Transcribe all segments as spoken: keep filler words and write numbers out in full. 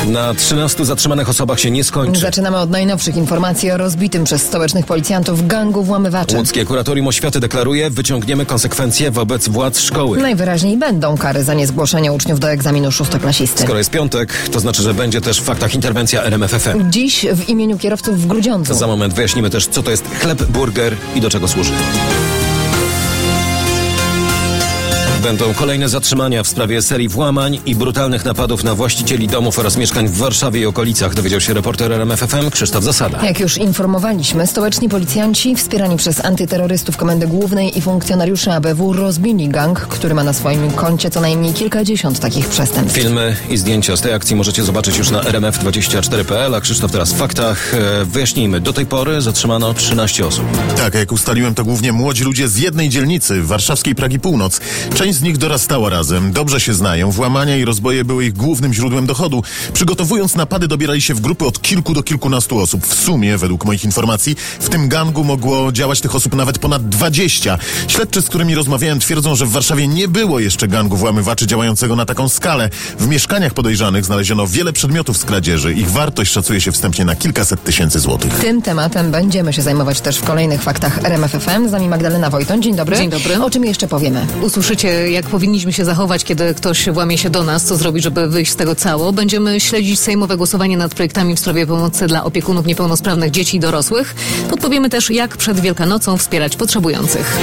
Na trzynastu zatrzymanych osobach się nie skończy. Zaczynamy od najnowszych informacji o rozbitym przez stołecznych policjantów gangu włamywaczy. Łódzkie Kuratorium Oświaty deklaruje, wyciągniemy konsekwencje wobec władz szkoły. Najwyraźniej będą kary za niezgłoszenie uczniów do egzaminu szóstoklasisty. Skoro jest piątek, to znaczy, że będzie też w faktach interwencja R M F F M. Dziś w imieniu kierowców w Grudziądzu. Za moment wyjaśnimy też, co to jest chleb burger i do czego służy. Będą kolejne zatrzymania w sprawie serii włamań i brutalnych napadów na właścicieli domów oraz mieszkań w Warszawie i okolicach, dowiedział się reporter R M F F M Krzysztof Zasada. Jak już informowaliśmy, stołeczni policjanci wspierani przez antyterrorystów Komendy Głównej i funkcjonariuszy A B W rozbili gang, który ma na swoim koncie co najmniej kilkadziesiąt takich przestępstw. Filmy i zdjęcia z tej akcji możecie zobaczyć już na R M F dwadzieścia cztery kropka p l, a Krzysztof teraz w faktach. Wyjaśnijmy, do tej pory zatrzymano trzynaście osób. Tak, jak ustaliłem, to głównie młodzi ludzie z jednej dzielnicy, warszawskiej Pragi Północ. Część z nich dorastała razem, dobrze się znają, włamania i rozboje były ich głównym źródłem dochodu. Przygotowując napady, dobierali się w grupy od kilku do kilkunastu osób. W sumie, według moich informacji, w tym gangu mogło działać tych osób nawet ponad dwadzieścia. Śledczy, z którymi rozmawiałem, twierdzą, że w Warszawie nie było jeszcze gangu włamywaczy działającego na taką skalę. W mieszkaniach podejrzanych znaleziono wiele przedmiotów z kradzieży. Ich wartość szacuje się wstępnie na kilkaset tysięcy złotych. Tym tematem będziemy się zajmować też w kolejnych faktach R M F F M. Z nami Magdalena Wojton. Dzień dobry. Dzień dobry. O czym jeszcze powiemy? Usłyszycie, jak powinniśmy się zachować, kiedy ktoś włamie się do nas, co zrobić, żeby wyjść z tego cało. Będziemy śledzić sejmowe głosowanie nad projektami w sprawie pomocy dla opiekunów niepełnosprawnych dzieci i dorosłych. Podpowiemy też, jak przed Wielkanocą wspierać potrzebujących.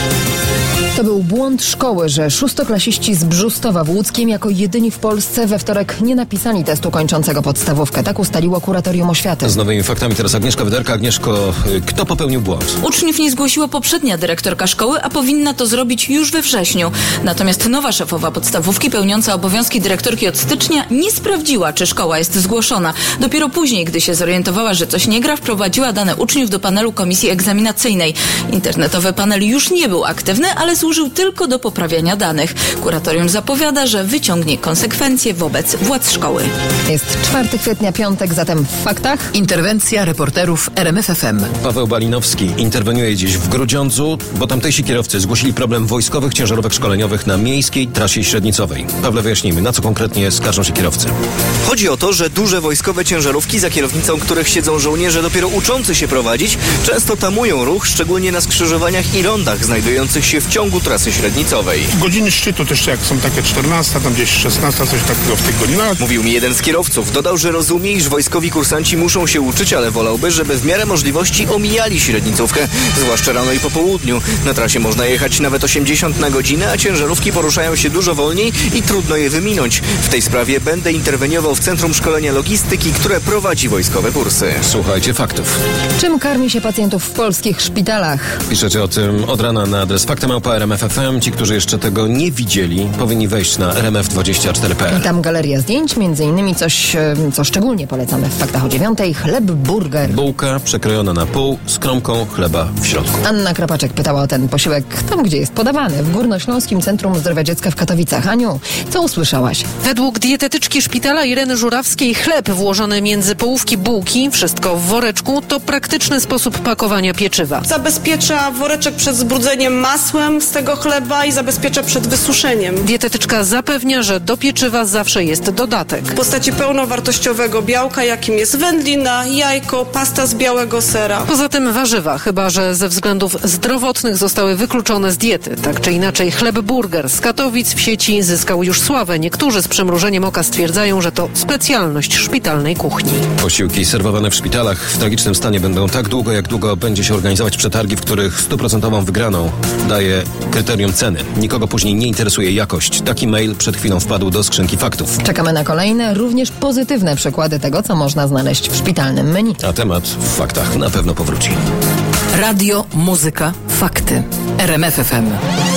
To był błąd szkoły, że szóstoklasiści z Brzustowa w Łódzkiem jako jedyni w Polsce we wtorek nie napisali testu kończącego podstawówkę. Tak ustaliło Kuratorium Oświaty. Z nowymi faktami teraz Agnieszka Wyderka. Agnieszko, kto popełnił błąd? Uczniów nie zgłosiła poprzednia dyrektorka szkoły, a powinna to zrobić już we wrześniu. Natomiast nowa szefowa podstawówki, pełniąca obowiązki dyrektorki od stycznia, nie sprawdziła, czy szkoła jest zgłoszona. Dopiero później, gdy się zorientowała, że coś nie gra, wprowadziła dane uczniów do panelu komisji egzaminacyjnej. Internetowy panel już nie był aktywny, ale służył tylko do poprawiania danych. Kuratorium zapowiada, że wyciągnie konsekwencje wobec władz szkoły. Jest czwartego kwietnia, piątek, zatem w faktach interwencja reporterów R M F F M. Paweł Balinowski interweniuje dziś w Grudziądzu, bo tamtejsi kierowcy zgłosili problem wojskowych ciężarówek szkoleniowych na miejskiej trasie średnicowej. Pawle, wyjaśnijmy, na co konkretnie skarżą się kierowcy? Chodzi o to, że duże wojskowe ciężarówki, za kierownicą których siedzą żołnierze dopiero uczący się prowadzić, często tamują ruch, szczególnie na skrzyżowaniach i rondach znajdujących się w ciągu trasy średnicowej. Godziny szczytu też jak są takie czternasta, tam gdzieś szesnasta, coś takiego w tych godzinach. Mówił mi jeden z kierowców. Dodał, że rozumie, iż wojskowi kursanci muszą się uczyć, ale wolałby, żeby w miarę możliwości omijali średnicówkę, zwłaszcza rano i po południu. Na trasie można jechać nawet osiemdziesiąt na godzinę, a ciężarówki poruszają się dużo wolniej i trudno je wyminąć. W tej sprawie będę interweniował w Centrum Szkolenia Logistyki, które prowadzi wojskowe kursy. Słuchajcie faktów. Czym karmi się pacjentów w polskich szpitalach? Piszecie o tym od rana na adres fakty małpa R M F F M. Ci, którzy jeszcze tego nie widzieli, powinni wejść na R M F dwadzieścia cztery kropka p l. I tam galeria zdjęć, między innymi coś, co szczególnie polecamy w faktach o dziewiątej. Chleb burger. Bułka przekrojona na pół z kromką chleba w środku. Anna Krapaczek pytała o ten posiłek tam, gdzie jest podawany, w Górnośląskim Centrum Zdrowia Dziecka w Katowicach. Aniu, co usłyszałaś? Według dietetyczki szpitala Ireny Żurawskiej chleb włożony między połówki bułki, wszystko w woreczku, to praktyczny sposób pakowania pieczywa. Zabezpiecza woreczek przed zbrudzeniem masłem z tego chleba i zabezpiecza przed wysuszeniem. Dietetyczka zapewnia, że do pieczywa zawsze jest dodatek. W postaci pełnowartościowego białka, jakim jest wędlina, jajko, pasta z białego sera. Poza tym warzywa, chyba że ze względów zdrowotnych zostały wykluczone z diety. Tak czy inaczej chleb burger z Katowic w sieci zyskał już sławę. Niektórzy z przymrużeniem oka stwierdzają, że to specjalność szpitalnej kuchni. Posiłki serwowane w szpitalach w tragicznym stanie będą tak długo, jak długo będzie się organizować przetargi, w których stuprocentową wygraną daje kryterium ceny. Nikogo później nie interesuje jakość. Taki mail przed chwilą wpadł do skrzynki faktów. Czekamy na kolejne, również pozytywne przykłady tego, co można znaleźć w szpitalnym menu. A temat w faktach na pewno powróci. Radio, muzyka, fakty. R M F F M.